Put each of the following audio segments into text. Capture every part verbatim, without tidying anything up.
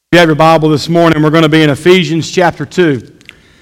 If you have your Bible this morning, we're going to be in Ephesians chapter two.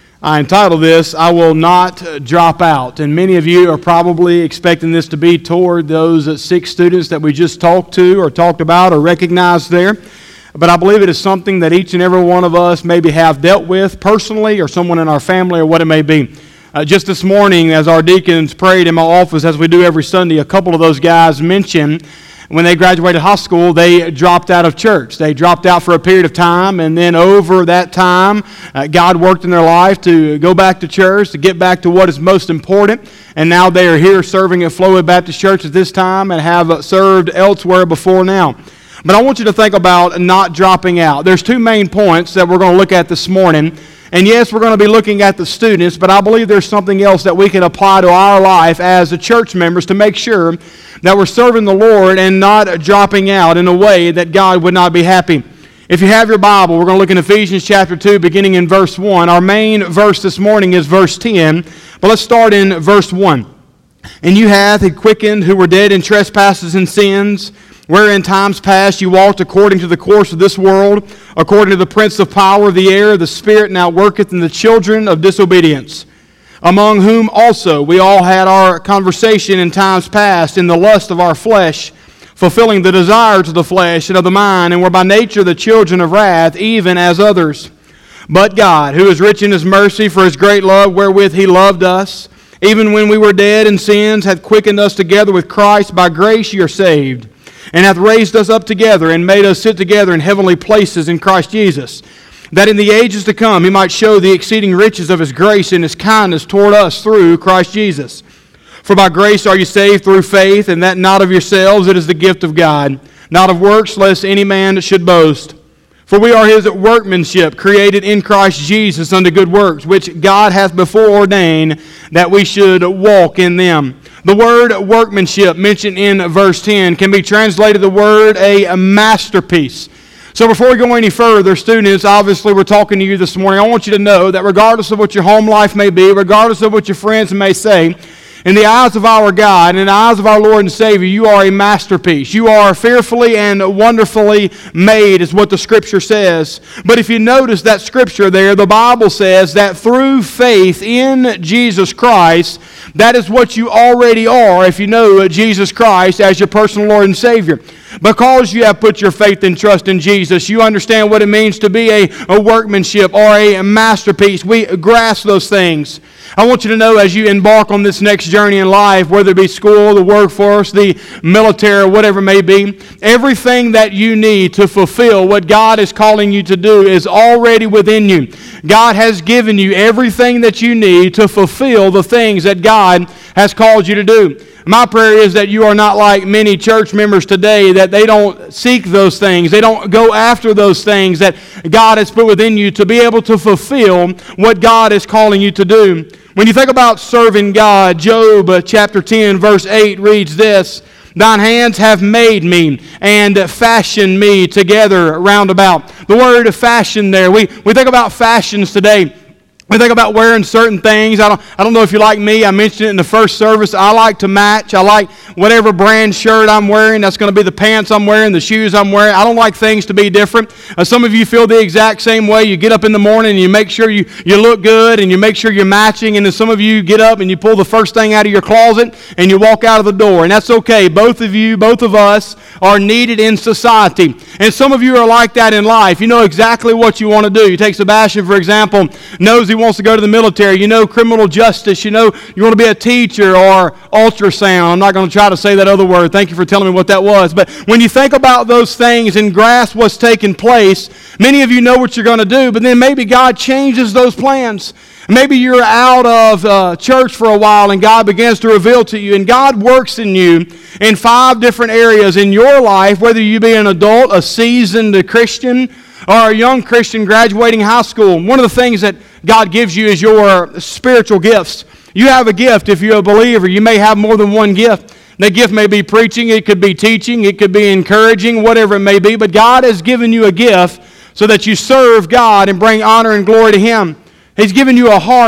I entitled this, I Will Not Drop Out. And many of you are probably expecting this to be toward those six students that we just talked to or talked about or recognized there. But I believe it is something that each and every one of us maybe have dealt with personally or someone in our family or what it may be. Uh, just this morning as our deacons prayed in my office, as we do every Sunday, a couple of those guys mentioned when they graduated high school, they dropped out of church. They dropped out for a period of time, and then over that time, uh, God worked in their life to go back to church, to get back to what is most important, and now they are here serving at Flowood Baptist Church at this time and have uh, served elsewhere before now. But I want you to think about not dropping out. There's two main points that we're going to look at this morning. And yes, we're going to be looking at the students, but I believe there's something else that we can apply to our life as the church members to make sure that we're serving the Lord and not dropping out in a way that God would not be happy. If you have your Bible, we're going to look in Ephesians chapter two, beginning in verse one. Our main verse this morning is verse ten, but let's start in verse one. And you hath he quickened who were dead in trespasses and sins, where in times past you walked according to the course of this world, according to the prince of power of the air, the spirit now worketh in the children of disobedience, among whom also we all had our conversation in times past in the lust of our flesh, fulfilling the desires of the flesh and of the mind, and were by nature the children of wrath, even as others. But God, who is rich in his mercy for his great love wherewith he loved us, even when we were dead in sins, hath quickened us together with Christ. By grace ye are saved, and hath raised us up together, and made us sit together in heavenly places in Christ Jesus, that in the ages to come he might show the exceeding riches of his grace and his kindness toward us through Christ Jesus. For by grace are you saved through faith, and that not of yourselves, it is the gift of God, not of works, lest any man should boast. For we are his workmanship, created in Christ Jesus unto good works, which God hath before ordained that we should walk in them. The word workmanship mentioned in verse ten can be translated the word a masterpiece. So before we go any further, students, obviously we're talking to you this morning. I want you to know that regardless of what your home life may be, regardless of what your friends may say, in the eyes of our God, and in the eyes of our Lord and Savior, you are a masterpiece. You are fearfully and wonderfully made, is what the Scripture says. But if you notice that Scripture there, the Bible says that through faith in Jesus Christ, that is what you already are if you know Jesus Christ as your personal Lord and Savior. Because you have put your faith and trust in Jesus, you understand what it means to be a, a workmanship or a masterpiece. We grasp those things. I want you to know as you embark on this next journey in life, whether it be school, the workforce, the military, whatever it may be, everything that you need to fulfill what God is calling you to do is already within you. God has given you everything that you need to fulfill the things that God has called you to do. My prayer is that you are not like many church members today, that they don't seek those things. They don't go after those things that God has put within you to be able to fulfill what God is calling you to do. When you think about serving God, Job chapter ten verse eight reads this, Thine hands have made me and fashioned me together round about. The word fashion there, we, we think about fashions today. We think about wearing certain things. I don't, I don't know if you're like me. I mentioned it in the first service. I like to match. I like whatever brand shirt I'm wearing. That's going to be the pants I'm wearing, the shoes I'm wearing. I don't like things to be different. Uh, some of you feel the exact same way. You get up in the morning and you make sure you, you look good and you make sure you're matching. And then some of you get up and you pull the first thing out of your closet and you walk out of the door. And that's okay. Both of you, both of us are needed in society. And some of you are like that in life. You know exactly what you want to do. You take Sebastian, for example, knows he wants to go to the military. You know criminal justice. You know you want to be a teacher or ultrasound. I'm not going to try to say that other word. Thank you for telling me what that was. But when you think about those things and grasp what's taking place, many of you know what you're going to do, but then maybe God changes those plans. Maybe you're out of uh, church for a while and God begins to reveal to you, and God works in you in five different areas in your life, whether you be an adult, a seasoned Christian, or a young Christian graduating high school. One of the things that God gives you is your spiritual gifts. You have a gift. If you're a believer, you may have more than one gift. That gift may be preaching, it could be teaching, it could be encouraging, whatever it may be, but God has given you a gift so that you serve God and bring honor and glory to Him. He's given you a heart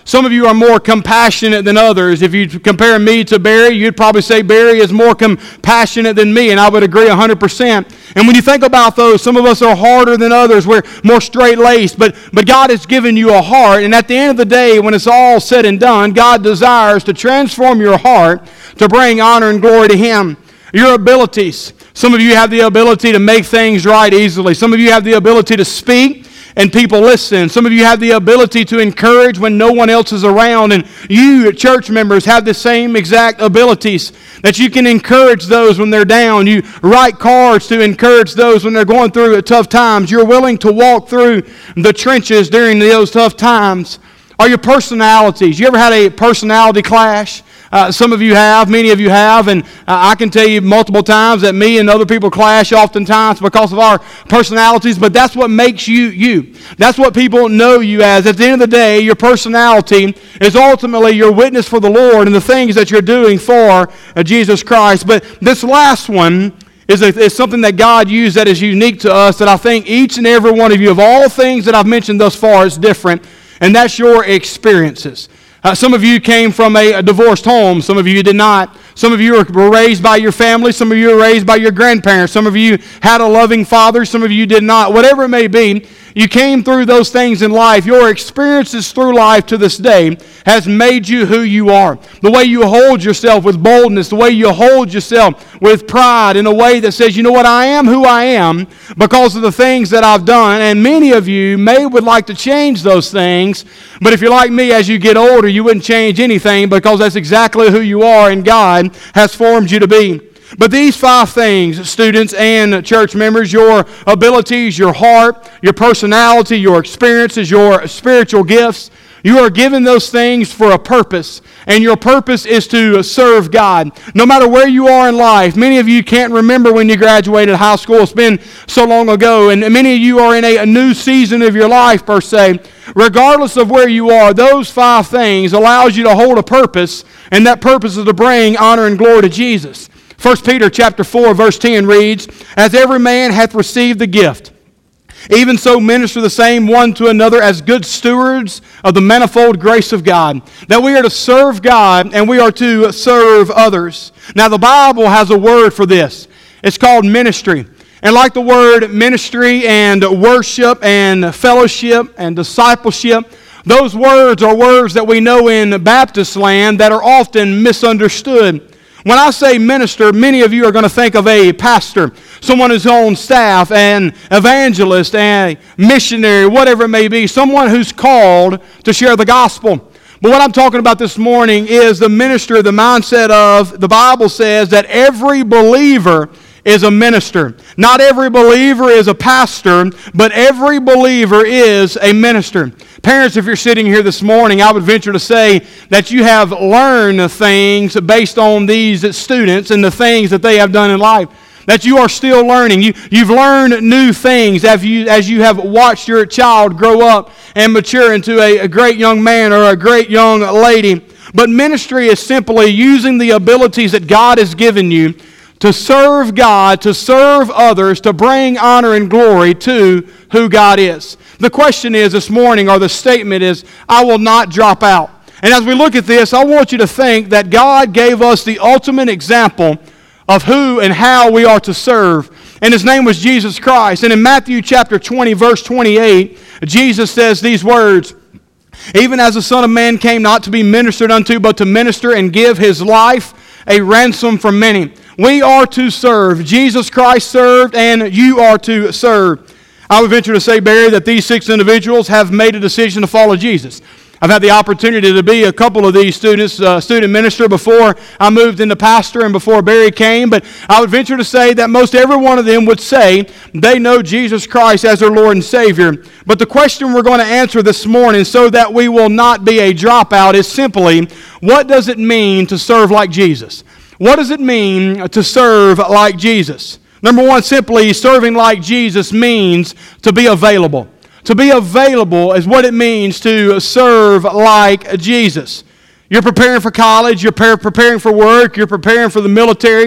Some of you are more compassionate than others. If you compare me to Barry, you'd probably say Barry is more compassionate than me, and I would agree one hundred percent. And when you think about those, some of us are harder than others. We're more straight-laced, but, but God has given you a heart, and at the end of the day, when it's all said and done, God desires to transform your heart to bring honor and glory to Him. Your abilities. Some of you have the ability to make things right easily. Some of you have the ability to speak and people listen. Some of you have the ability to encourage when no one else is around. And you, church members, have the same exact abilities that you can encourage those when they're down. You write cards to encourage those when they're going through tough times. You're willing to walk through the trenches during those tough times. Are your personalities? You ever had a personality clash? Uh, some of you have, many of you have, and uh, I can tell you multiple times that me and other people clash oftentimes because of our personalities, but that's what makes you you. That's what people know you as. At the end of the day, your personality is ultimately your witness for the Lord and the things that you're doing for uh, Jesus Christ. But this last one is, a, is something that God used that is unique to us, that I think each and every one of you, of all things that I've mentioned thus far, is different, and that's your experiences. Uh, some of you came from a, a divorced home. Some of you did not. Some of you were raised by your family. Some of you were raised by your grandparents. Some of you had a loving father. Some of you did not. Whatever it may be, you came through those things in life. Your experiences through life to this day has made you who you are. The way you hold yourself with boldness, the way you hold yourself with pride in a way that says, you know what, I am who I am because of the things that I've done. And many of you may would like to change those things, but if you're like me, as you get older, you wouldn't change anything because that's exactly who you are and God has formed you to be. But these five things, students and church members, your abilities, your heart, your personality, your experiences, your spiritual gifts, you are given those things for a purpose, and your purpose is to serve God. No matter where you are in life, many of you can't remember when you graduated high school. It's been so long ago, and many of you are in a, a new season of your life, per se. Regardless of where you are, those five things allows you to hold a purpose, and that purpose is to bring honor and glory to Jesus. First Peter chapter four, verse ten reads, "As every man hath received the gift, even so minister the same one to another as good stewards of the manifold grace of God." That we are to serve God and we are to serve others. Now the Bible has a word for this. It's called ministry. And like the word ministry and worship and fellowship and discipleship, those words are words that we know in Baptist land that are often misunderstood. When I say minister, many of you are going to think of a pastor, someone who's on staff, an evangelist, a missionary, whatever it may be, someone who's called to share the gospel. But what I'm talking about this morning is the minister, the mindset of, the Bible says that every believer is a minister. Not every believer is a pastor, but every believer is a minister. Parents, if you're sitting here this morning, I would venture to say that you have learned things based on these students and the things that they have done in life. That you are still learning. You, you've learned new things as you, as you have watched your child grow up and mature into a, a great young man or a great young lady. But ministry is simply using the abilities that God has given you to serve God, to serve others, to bring honor and glory to who God is. The question is this morning, or the statement is, I will not drop out. And as we look at this, I want you to think that God gave us the ultimate example of who and how we are to serve. And His name was Jesus Christ. And in Matthew chapter twenty, verse twenty-eight, Jesus says these words, "Even as the Son of Man came not to be ministered unto, but to minister and give His life a ransom for many." We are to serve. Jesus Christ served, and you are to serve. I would venture to say, Barry, that these six individuals have made a decision to follow Jesus. I've had the opportunity to be a couple of these students, uh, student minister before I moved into pastor and before Barry came, but I would venture to say that most every one of them would say they know Jesus Christ as their Lord and Savior. But the question we're going to answer this morning, so that we will not be a dropout, is simply, what does it mean to serve like Jesus? What does it mean to serve like Jesus? Number one, simply serving like Jesus means to be available. To be available is what it means to serve like Jesus. You're preparing for college, you're preparing for work, you're preparing for the military.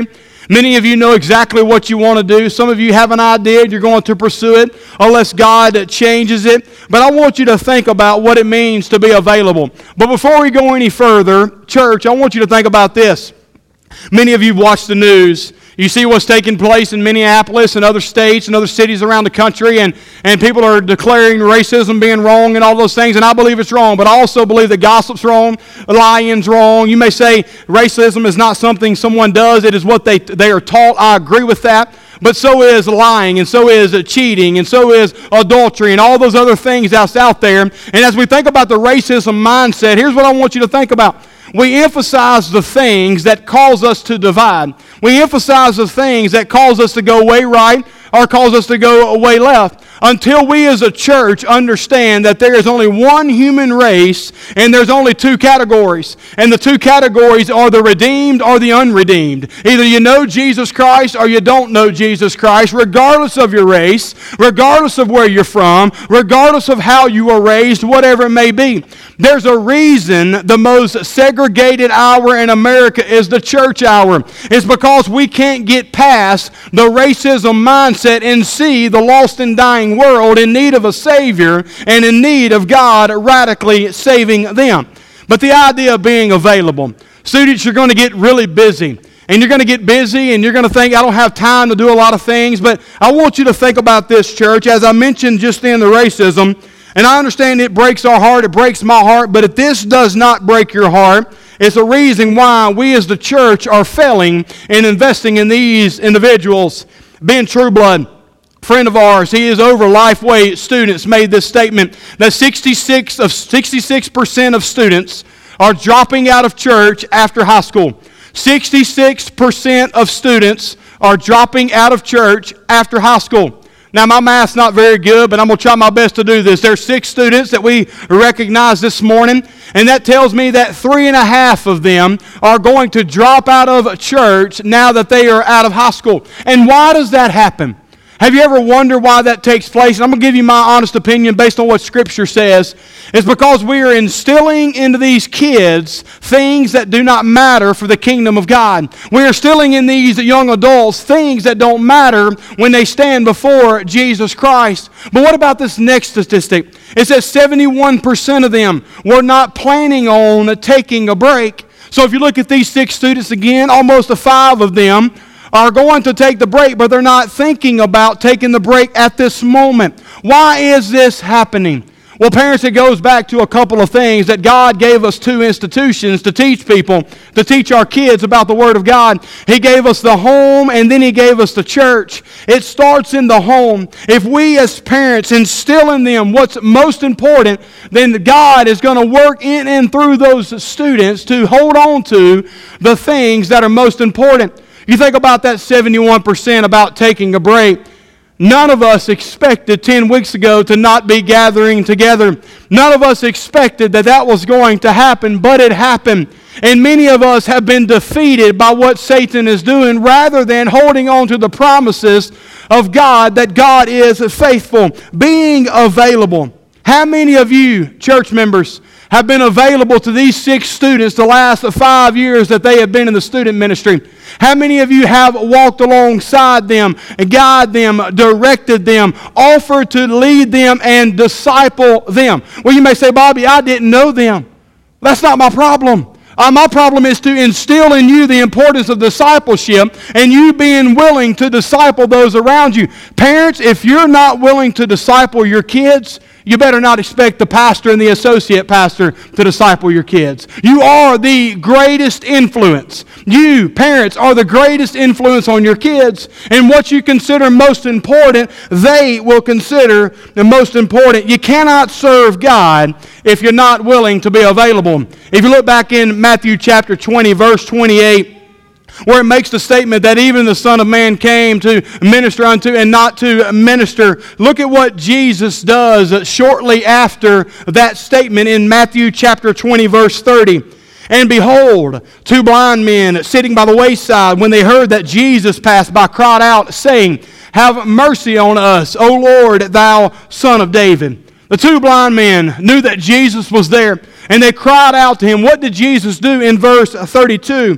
Many of you know exactly what you want to do. Some of you have an idea and you're going to pursue it unless God changes it. But I want you to think about what it means to be available. But before we go any further, church, I want you to think about this. Many of you watch the news. You see what's taking place in Minneapolis and other states and other cities around the country, and, and people are declaring racism being wrong and all those things, and I believe it's wrong, but I also believe that gossip's wrong, lying's wrong. You may say racism is not something someone does, it is what they, they are taught. I agree with that. But so is lying, and so is cheating, and so is adultery, and all those other things that's out there. And as we think about the racism mindset, here's what I want you to think about. We emphasize the things that cause us to divide. We emphasize the things that cause us to go way right or cause us to go way left, until we as a church understand that there is only one human race and there's only two categories. And the two categories are the redeemed or the unredeemed. Either you know Jesus Christ or you don't know Jesus Christ, regardless of your race, regardless of where you're from, regardless of how you were raised, whatever it may be. There's a reason the most segregated hour in America is the church hour. It's because we can't get past the racism mindset and see the lost and dying world in need of a Savior and in need of God radically saving them. But the idea of being available. Students, you're going to get really busy. And you're going to get busy and you're going to think, I don't have time to do a lot of things. But I want you to think about this, church. As I mentioned just then, the racism. And I understand it breaks our heart, it breaks my heart, but if this does not break your heart, it's a reason why we as the church are failing in investing in these individuals. Ben Trueblood, friend of ours, he is over Lifeway students, made this statement that sixty-six of sixty-six percent of students are dropping out of church after high school. sixty-six percent of students are dropping out of church after high school. Now, my math's not very good, but I'm going to try my best to do this. There's six students that we recognize this morning, and that tells me that three and a half of them are going to drop out of church now that they are out of high school. And why does that happen? Have you ever wondered why that takes place? And I'm going to give you my honest opinion based on what Scripture says. It's because we are instilling into these kids things that do not matter for the kingdom of God. We are instilling in these young adults things that don't matter when they stand before Jesus Christ. But what about this next statistic? It says seventy-one percent of them were not planning on taking a break. So if you look at these six students again, almost a five of them are going to take the break, but they're not thinking about taking the break at this moment. Why is this happening? Well, parents, it goes back to a couple of things that God gave us two institutions to teach people, to teach our kids about the Word of God. He gave us the home, and then He gave us the church. It starts in the home. If we as parents instill in them what's most important, then God is going to work in and through those students to hold on to the things that are most important. You think about that seventy-one percent about taking a break. None of us expected ten weeks ago to not be gathering together. None of us expected that that was going to happen, but it happened. And many of us have been defeated by what Satan is doing rather than holding on to the promises of God, that God is faithful, being available. How many of you, church members, have been available to these six students the last five years that they have been in the student ministry? How many of you have walked alongside them, guided them, directed them, offered to lead them and disciple them? Well, you may say, Bobby, I didn't know them. That's not my problem. Uh, my problem is to instill in you the importance of discipleship and you being willing to disciple those around you. Parents, if you're not willing to disciple your kids, you better not expect the pastor and the associate pastor to disciple your kids. You are the greatest influence. You, parents, are the greatest influence on your kids. And what you consider most important, they will consider the most important. You cannot serve God if you're not willing to be available. If you look back in Matthew chapter twenty, verse twenty-eight, where it makes the statement that even the Son of Man came to minister unto and not to minister. Look at what Jesus does shortly after that statement in Matthew chapter twenty, verse thirty. And behold, two blind men sitting by the wayside, when they heard that Jesus passed by, cried out, saying, Have mercy on us, O Lord, thou Son of David. The two blind men knew that Jesus was there, and they cried out to Him. What did Jesus do in verse thirty-two?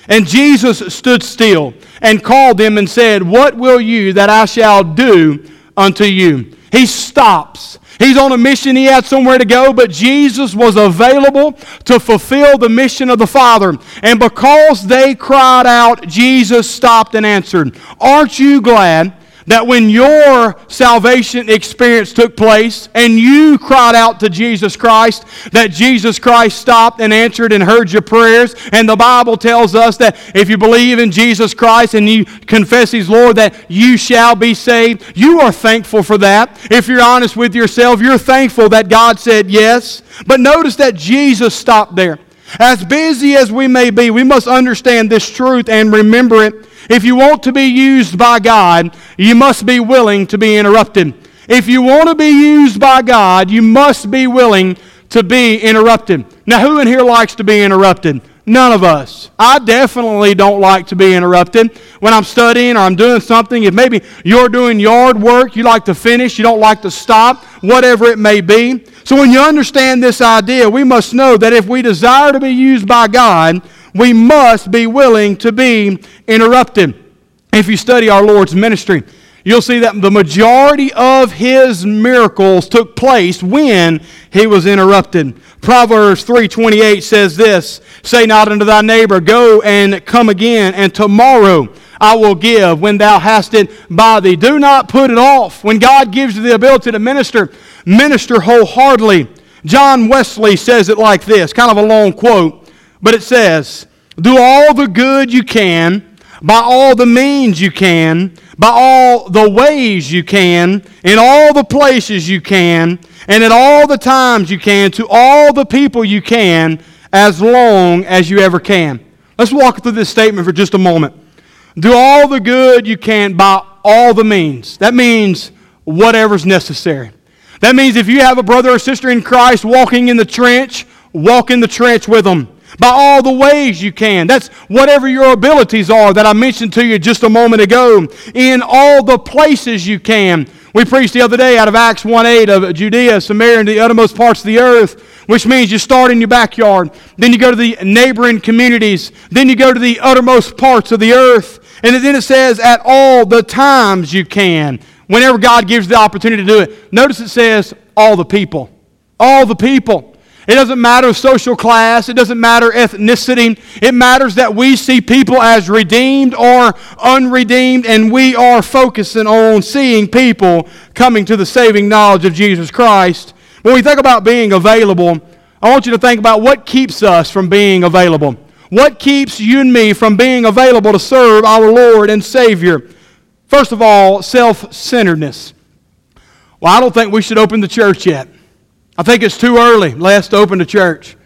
And Jesus stood still and called them and said, "What will you that I shall do unto you?" He stops. He's on a mission. He had somewhere to go, but Jesus was available to fulfill the mission of the Father. And because they cried out, Jesus stopped and answered. Aren't you glad that when your salvation experience took place and you cried out to Jesus Christ, that Jesus Christ stopped and answered and heard your prayers? And the Bible tells us that if you believe in Jesus Christ and you confess He's Lord, that you shall be saved. You are thankful for that. If you're honest with yourself, you're thankful that God said yes. But notice that Jesus stopped there. As busy as we may be, we must understand this truth and remember it. If you want to be used by God, you must be willing to be interrupted. If you want to be used by God, you must be willing to be interrupted. Now, who in here likes to be interrupted? None of us. I definitely don't like to be interrupted. When I'm studying or I'm doing something, if maybe you're doing yard work, you like to finish, you don't like to stop, whatever it may be. So when you understand this idea, we must know that if we desire to be used by God, we must be willing to be interrupted. If you study our Lord's ministry, you'll see that the majority of His miracles took place when He was interrupted. Proverbs three twenty-eight says this, "Say not unto thy neighbor, Go and come again, and tomorrow I will give when thou hast it by thee." Do not put it off. When God gives you the ability to minister, minister wholeheartedly. John Wesley says it like this, kind of a long quote, but it says, "Do all the good you can, by all the means you can, by all the ways you can, in all the places you can, and at all the times you can, to all the people you can, as long as you ever can." Let's walk through this statement for just a moment. Do all the good you can by all the means. That means whatever's necessary. That means if you have a brother or sister in Christ walking in the trench, walk in the trench with them. By all the ways you can. That's whatever your abilities are that I mentioned to you just a moment ago. In all the places you can. We preached the other day out of Acts one eight of Judea, Samaria, and the uttermost parts of the earth, which means you start in your backyard. Then you go to the neighboring communities. Then you go to the uttermost parts of the earth. And then it says, at all the times you can. Whenever God gives the opportunity to do it. Notice it says, all the people. All the people. It doesn't matter social class. It doesn't matter ethnicity. It matters that we see people as redeemed or unredeemed, and we are focusing on seeing people coming to the saving knowledge of Jesus Christ. When we think about being available, I want you to think about what keeps us from being available. What keeps you and me from being available to serve our Lord and Savior? First of all, self-centeredness. Well, I don't think we should open the church yet. I think it's too early, Les, to open the church.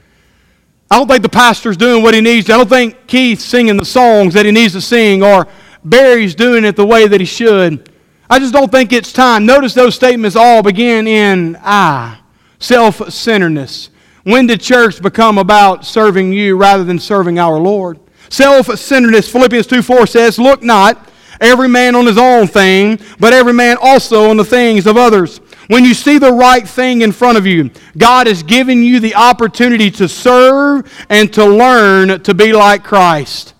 I don't think the pastor's doing what he needs to. I don't think Keith's singing the songs that he needs to sing, or Barry's doing it the way that he should. I just don't think it's time. Notice those statements all begin in I. Self-centeredness. When did church become about serving you rather than serving our Lord? Self-centeredness, Philippians two four says, "Look not every man on his own thing, but every man also on the things of others." When you see the right thing in front of you, God is giving you the opportunity to serve and to learn to be like Christ.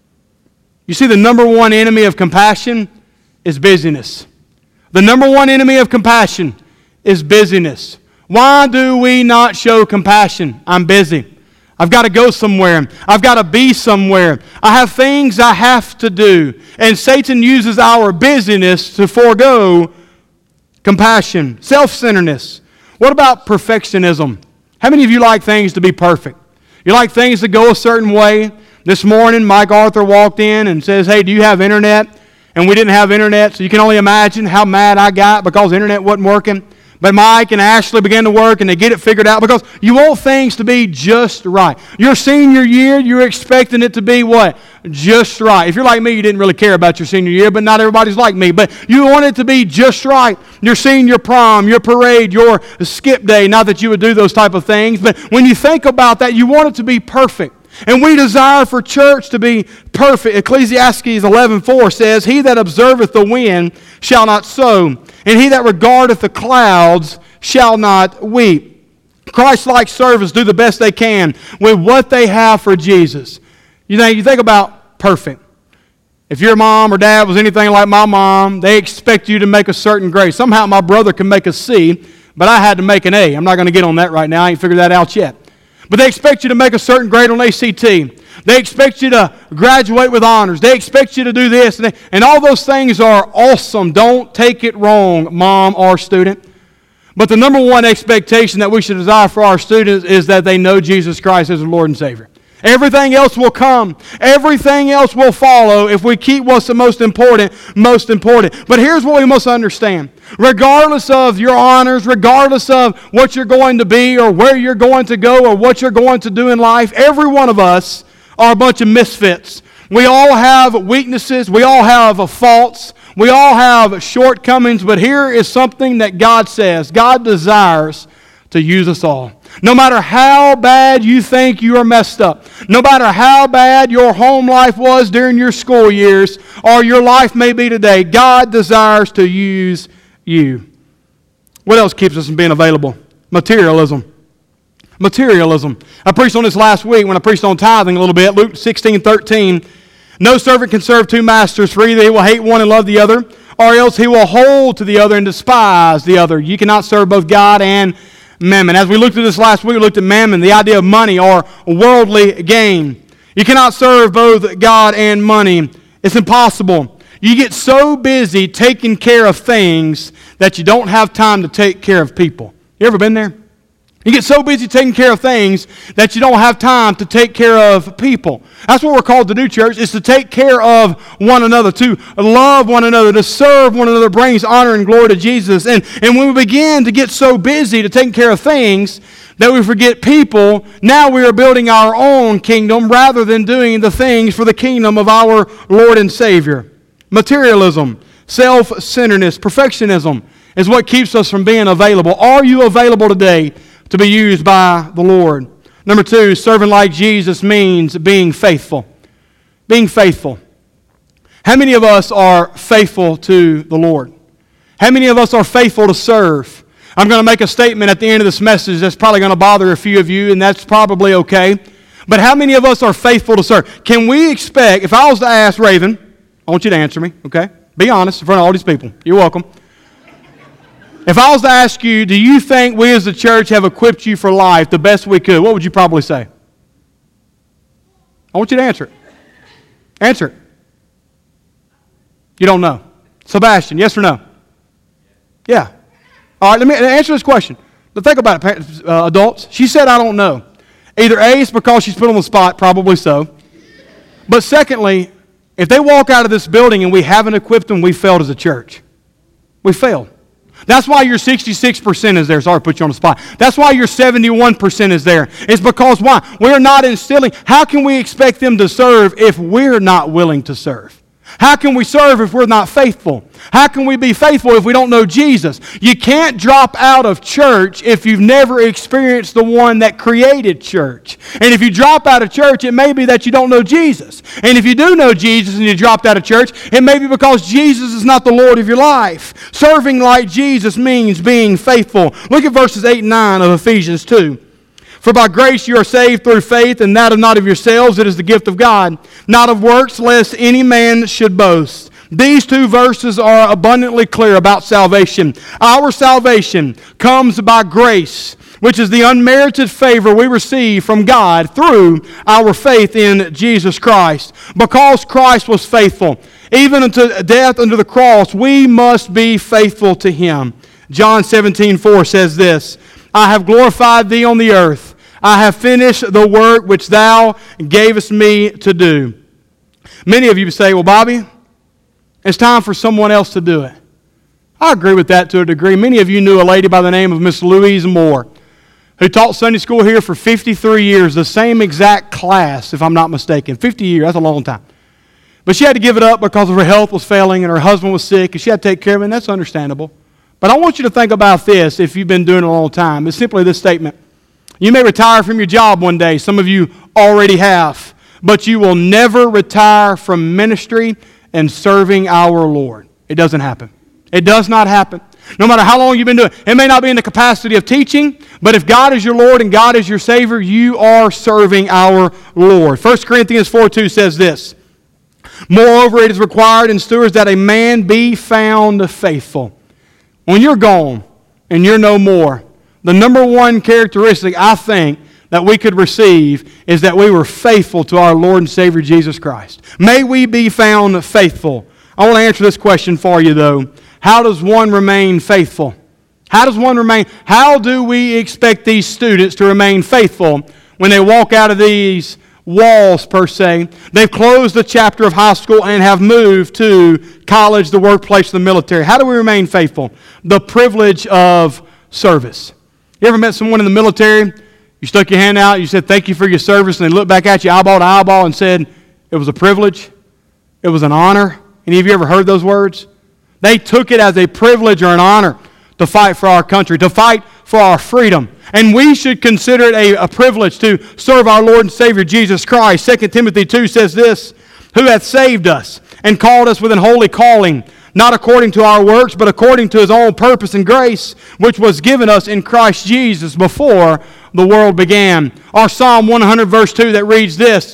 You see, the number one enemy of compassion is busyness. The number one enemy of compassion is busyness. Why do we not show compassion? I'm busy. I've got to go somewhere. I've got to be somewhere. I have things I have to do. And Satan uses our busyness to forego compassion. Self-centeredness. What about perfectionism? How many of you like things to be perfect? You like things to go a certain way? This morning, Mike Arthur walked in and says, "Hey, do you have internet?" And we didn't have internet, so you can only imagine how mad I got because the internet wasn't working. But Mike and Ashley began to work, and they get it figured out because you want things to be just right. Your senior year, you're expecting it to be what? Just right. If you're like me, you didn't really care about your senior year, but not everybody's like me. But you want it to be just right. Your senior prom, your parade, your skip day, not that you would do those type of things, but when you think about that, you want it to be perfect. And we desire for church to be perfect. Ecclesiastes eleven four says, "He that observeth the wind shall not sow, and he that regardeth the clouds shall not weep." Christ-like servants do the best they can with what they have for Jesus. You think, you think about perfect. If your mom or dad was anything like my mom, they expect you to make a certain grade. Somehow my brother can make a C, but I had to make an A. I'm not going to get on that right now. I ain't figured that out yet. But they expect you to make a certain grade on A C T. They expect you to graduate with honors. They expect you to do this. And, they, and all those things are awesome. Don't take it wrong, mom or student. But the number one expectation that we should desire for our students is that they know Jesus Christ as their Lord and Savior. Everything else will come. Everything else will follow if we keep what's the most important, most important. But here's what we must understand. Regardless of your honors, regardless of what you're going to be or where you're going to go or what you're going to do in life, every one of us are a bunch of misfits. We all have weaknesses. We all have faults. We all have shortcomings. But here is something that God says. God desires to use us all. No matter how bad you think you are messed up, no matter how bad your home life was during your school years or your life may be today, God desires to use you. What else keeps us from being available? Materialism. Materialism. I preached on this last week when I preached on tithing a little bit. Luke sixteen thirteen. No servant can serve two masters, for either he will hate one and love the other, or else he will hold to the other and despise the other. You cannot serve both God and mammon. As we looked at this last week, we looked at mammon, the idea of money or worldly gain. You cannot serve both God and money. It's impossible. You get so busy taking care of things that you don't have time to take care of people. You ever been there? You get so busy taking care of things that you don't have time to take care of people. That's what we're called to do, church, is to take care of one another, to love one another, to serve one another brings honor and glory to Jesus. And, and when we begin to get so busy to taking care of things that we forget people, now we are building our own kingdom rather than doing the things for the kingdom of our Lord and Savior. Materialism, self-centeredness, perfectionism is what keeps us from being available. Are you available today to be used by the Lord? Number two, serving like Jesus means being faithful. Being faithful. How many of us are faithful to the Lord? How many of us are faithful to serve? I'm going to make a statement at the end of this message that's probably going to bother a few of you, and that's probably okay. But how many of us are faithful to serve? Can we expect, if I was to ask Raven, I want you to answer me, okay? Be honest in front of all these people. You're welcome. If I was to ask you, do you think we as a church have equipped you for life the best we could, what would you probably say? I want you to answer it. Answer it. You don't know. Sebastian, yes or no? Yeah. All right, let me answer this question. But think about it, uh, adults. She said, I don't know. Either A, it's because she's put on the spot, probably so. But secondly, if they walk out of this building and we haven't equipped them, we failed as a church. We failed. That's why your sixty-six percent is there. Sorry to put you on the spot. That's why your seventy-one percent is there. It's because why? We're not instilling. How can we expect them to serve if we're not willing to serve? How can we serve if we're not faithful? How can we be faithful if we don't know Jesus? You can't drop out of church if you've never experienced the one that created church. And if you drop out of church, it may be that you don't know Jesus. And if you do know Jesus and you dropped out of church, it may be because Jesus is not the Lord of your life. Serving like Jesus means being faithful. Look at verses eight and nine of Ephesians two. For by grace you are saved through faith, and that of not of yourselves, it is the gift of God, not of works, lest any man should boast. These two verses are abundantly clear about salvation. Our salvation comes by grace, which is the unmerited favor we receive from God through our faith in Jesus Christ. Because Christ was faithful, even unto death under the cross, we must be faithful to Him. John seventeen four says this, I have glorified Thee on the earth. I have finished the work which Thou gavest me to do. Many of you say, well, Bobby, it's time for someone else to do it. I agree with that to a degree. Many of you knew a lady by the name of Miss Louise Moore, who taught Sunday school here for fifty-three years, the same exact class, if I'm not mistaken. fifty years, that's a long time. But she had to give it up because her health was failing and her husband was sick, and she had to take care of him, and that's understandable. But I want you to think about this if you've been doing it a long time. It's simply this statement. You may retire from your job one day. Some of you already have. But you will never retire from ministry and serving our Lord. It doesn't happen. It does not happen. No matter how long you've been doing it. It may not be in the capacity of teaching, but if God is your Lord and God is your Savior, you are serving our Lord. First Corinthians four two says this, moreover, it is required in stewards that a man be found faithful. When you're gone and you're no more, the number one characteristic I think that we could receive is that we were faithful to our Lord and Savior Jesus Christ. May we be found faithful. I want to answer this question for you though. How does one remain faithful? How does one remain? How do we expect these students to remain faithful when they walk out of these walls per se? They've closed the chapter of high school and have moved to college, the workplace, the military. How do we remain faithful? The privilege of service. You ever met someone in the military? You stuck your hand out, you said, thank you for your service, and they looked back at you eyeball to eyeball and said, it was a privilege, it was an honor. Any of you ever heard those words? They took it as a privilege or an honor to fight for our country, to fight for our freedom. And we should consider it a, a privilege to serve our Lord and Savior Jesus Christ. Second Timothy two says this, who hath saved us and called us with an holy calling, not according to our works, but according to His own purpose and grace, which was given us in Christ Jesus before the world began. Our Psalm one hundred verse two that reads this,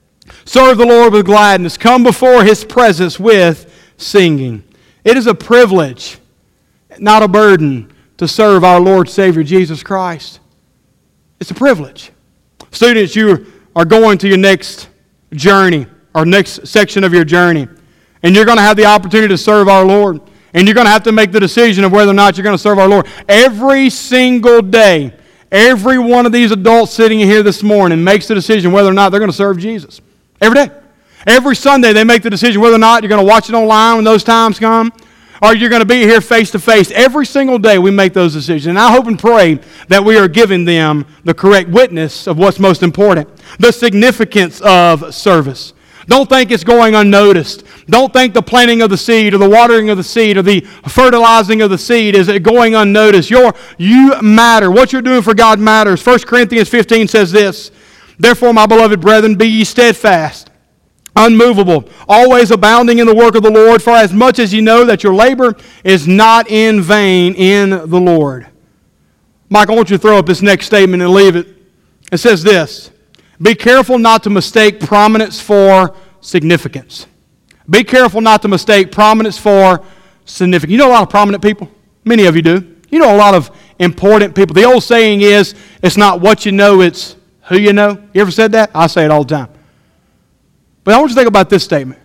serve the Lord with gladness, come before His presence with singing. It is a privilege, not a burden, to serve our Lord Savior Jesus Christ. It's a privilege. Students, you are going to your next journey, or next section of your journey, and you're going to have the opportunity to serve our Lord, and you're going to have to make the decision of whether or not you're going to serve our Lord. Every single day, every one of these adults sitting here this morning makes the decision whether or not they're going to serve Jesus. Every day. Every Sunday they make the decision whether or not you're going to watch it online when those times come, or you're going to be here face to face. Every single day we make those decisions. And I hope and pray that we are giving them the correct witness of what's most important, the significance of service. Don't think it's going unnoticed. Don't think the planting of the seed or the watering of the seed or the fertilizing of the seed is going unnoticed. You're, you matter. What you're doing for God matters. First Corinthians fifteen says this, therefore, my beloved brethren, be ye steadfast, unmovable, always abounding in the work of the Lord, for as much as ye know that your labor is not in vain in the Lord. Mike, I want you to throw up this next statement and leave it. It says this, be careful not to mistake prominence for significance. Be careful not to mistake prominence for significance. You know a lot of prominent people? Many of you do. You know a lot of important people. The old saying is, it's not what you know, it's who you know. You ever said that? I say it all the time. But I want you to think about this statement.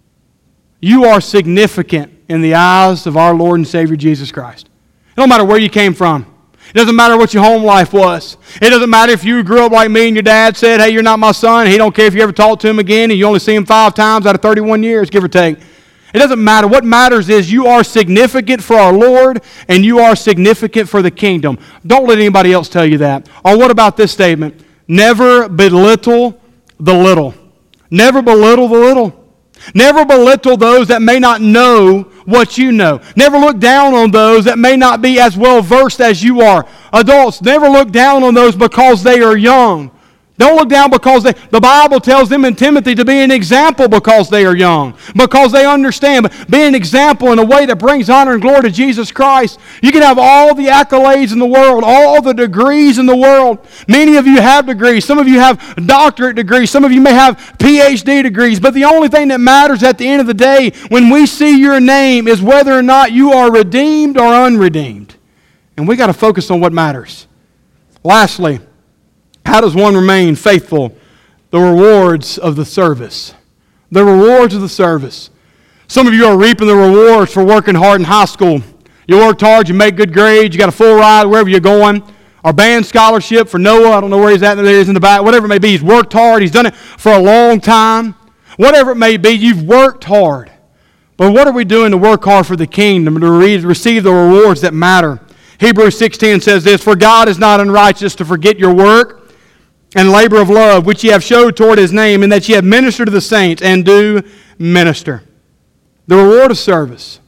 You are significant in the eyes of our Lord and Savior Jesus Christ. It don't matter where you came from. It doesn't matter what your home life was. It doesn't matter if you grew up like me and your dad said, hey, you're not my son. He don't care if you ever talk to him again and you only see him five times out of thirty-one years, give or take. It doesn't matter. What matters is you are significant for our Lord and you are significant for the kingdom. Don't let anybody else tell you that. Or what about this statement? Never belittle the little. Never belittle the little. Never belittle those that may not know what you know. Never look down on those that may not be as well versed as you are. Adults, never look down on those because they are young. Don't look down because they, the Bible tells them in Timothy to be an example because they are young, because they understand. But be an example in a way that brings honor and glory to Jesus Christ. You can have all the accolades in the world, all the degrees in the world. Many of you have degrees. Some of you have doctorate degrees. Some of you may have P H D degrees. But the only thing that matters at the end of the day when we see your name is whether or not you are redeemed or unredeemed. And we got to focus on what matters. Lastly, how does one remain faithful? The rewards of the service. The rewards of the service. Some of you are reaping the rewards for working hard in high school. You worked hard, you make good grades, you got a full ride wherever you're going. Our band scholarship for Noah, I don't know where he's at, there he is in the back, whatever it may be. He's worked hard, he's done it for a long time. Whatever it may be, you've worked hard. But what are we doing to work hard for the kingdom, to receive the rewards that matter? Hebrews six ten says this, for God is not unrighteous to forget your work and labor of love, which ye have showed toward His name, and that ye have ministered to the saints, and do minister. The reward of service.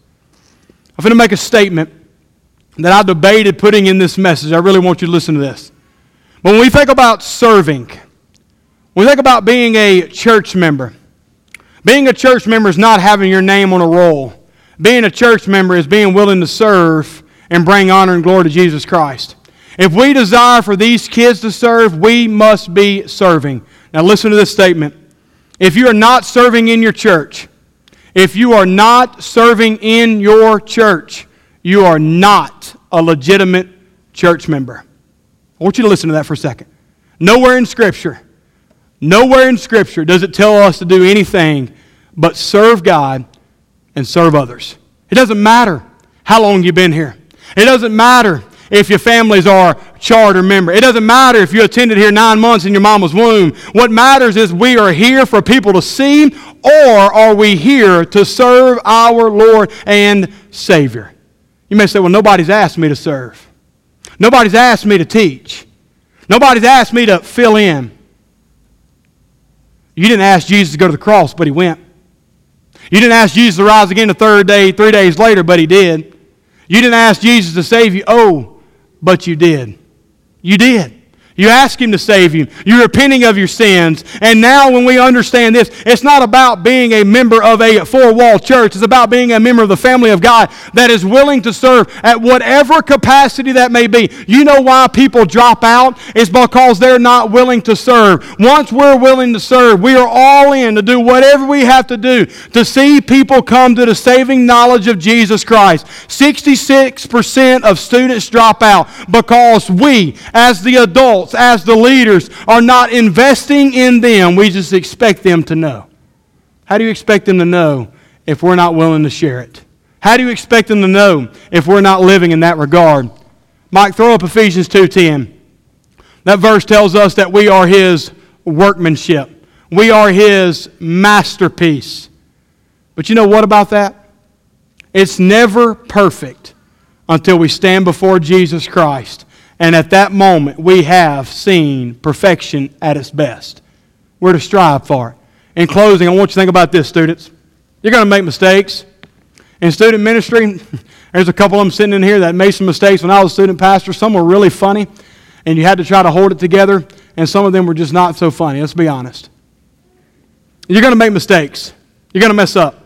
I'm going to make a statement that I debated putting in this message. I really want you to listen to this. But when we think about serving, when we think about being a church member, being a church member is not having your name on a roll. Being a church member is being willing to serve and bring honor and glory to Jesus Christ. If we desire for these kids to serve, we must be serving. Now listen to this statement. If you are not serving in your church, if you are not serving in your church, you are not a legitimate church member. I want you to listen to that for a second. Nowhere in Scripture, nowhere in Scripture does it tell us to do anything but serve God and serve others. It doesn't matter how long you've been here. It doesn't matter if your families are charter member. It doesn't matter if you attended here nine months in your mama's womb. What matters is we are here for people to see, or are we here to serve our Lord and Savior? You may say, well, nobody's asked me to serve. Nobody's asked me to teach. Nobody's asked me to fill in. You didn't ask Jesus to go to the cross, but He went. You didn't ask Jesus to rise again the third day, three days later, but He did. You didn't ask Jesus to save you, oh, but you did. You did. You ask Him to save you. You're repenting of your sins. And now when we understand this, it's not about being a member of a four-wall church. It's about being a member of the family of God that is willing to serve at whatever capacity that may be. You know why people drop out? It's because they're not willing to serve. Once we're willing to serve, we are all in to do whatever we have to do to see people come to the saving knowledge of Jesus Christ. sixty-six percent of students drop out because we, as the adults, as the leaders, are not investing in them. We just expect them to know. How do you expect them to know if we're not willing to share it? How do you expect them to know if we're not living in that regard? Mike, throw up Ephesians two ten. That verse tells us that we are His workmanship. We are His masterpiece. But you know what about that? It's never perfect until we stand before Jesus Christ. And at that moment, we have seen perfection at its best. We're to strive for it. In closing, I want you to think about this, students. You're going to make mistakes. In student ministry, there's a couple of them sitting in here that made some mistakes when I was a student pastor. Some were really funny, and you had to try to hold it together, and some of them were just not so funny. Let's be honest. You're going to make mistakes. You're going to mess up.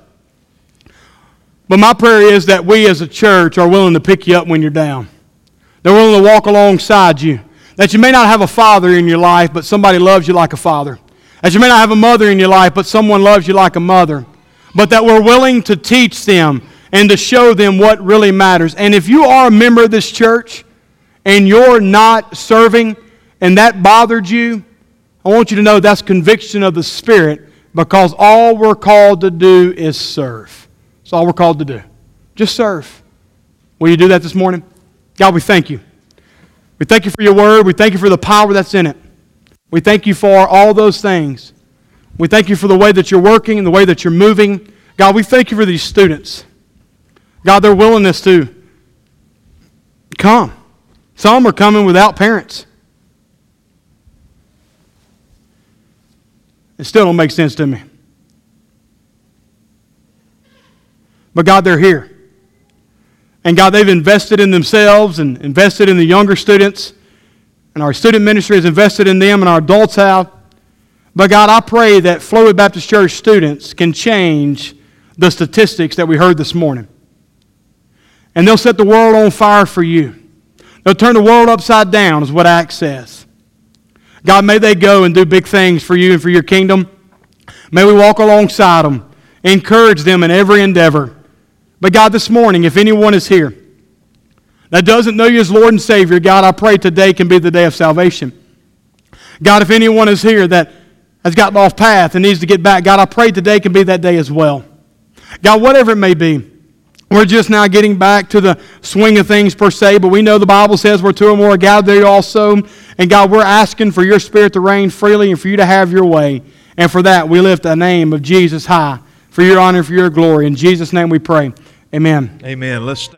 But my prayer is that we as a church are willing to pick you up when you're down. They're willing to walk alongside you. That you may not have a father in your life, but somebody loves you like a father. That you may not have a mother in your life, but someone loves you like a mother. But that we're willing to teach them and to show them what really matters. And if you are a member of this church and you're not serving and that bothered you, I want you to know that's conviction of the Spirit, because all we're called to do is serve. That's all we're called to do. Just serve. Will you do that this morning? God, we thank you. We thank you for your word. We thank you for the power that's in it. We thank you for all those things. We thank you for the way that you're working and the way that you're moving. God, we thank you for these students. God, their willingness to come. Some are coming without parents. It still don't make sense to me. But God, they're here. And God, they've invested in themselves and invested in the younger students. And our student ministry has invested in them, and our adults have. But God, I pray that Flowood Baptist Church students can change the statistics that we heard this morning. And they'll set the world on fire for you. They'll turn the world upside down, is what Acts says. God, may they go and do big things for you and for your kingdom. May we walk alongside them, encourage them in every endeavor. But God, this morning, if anyone is here that doesn't know you as Lord and Savior, God, I pray today can be the day of salvation. God, if anyone is here that has gotten off path and needs to get back, God, I pray today can be that day as well. God, whatever it may be, we're just now getting back to the swing of things per se, but we know the Bible says where two or more are gathered there also. And God, we're asking for your Spirit to reign freely and for you to have your way. And for that, we lift the name of Jesus high, for your honor and for your glory. In Jesus' name we pray. Amen. Amen. Let's